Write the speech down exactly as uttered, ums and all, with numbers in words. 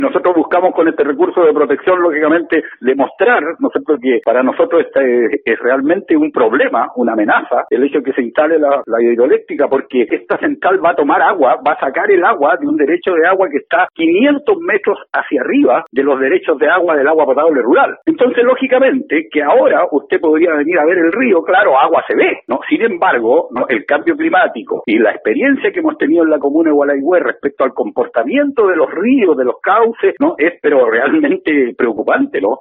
Nosotros buscamos con este recurso de protección, lógicamente, demostrar, nosotros que para nosotros este es, es realmente un problema, una amenaza, el hecho de que se instale la, la hidroeléctrica, porque esta central va a tomar agua, va a sacar el agua de un derecho de agua que está quinientos metros hacia arriba de los derechos de agua del agua potable rural. Entonces, lógicamente, que ahora usted podría venir a ver el río, claro, agua se ve, ¿no? Sin embargo, ¿no?, el cambio climático y la experiencia que hemos tenido en la comuna de Gualeguay respecto al comportamiento de los ríos, de los cauces, ¿no?, es pero realmente preocupante, ¿no?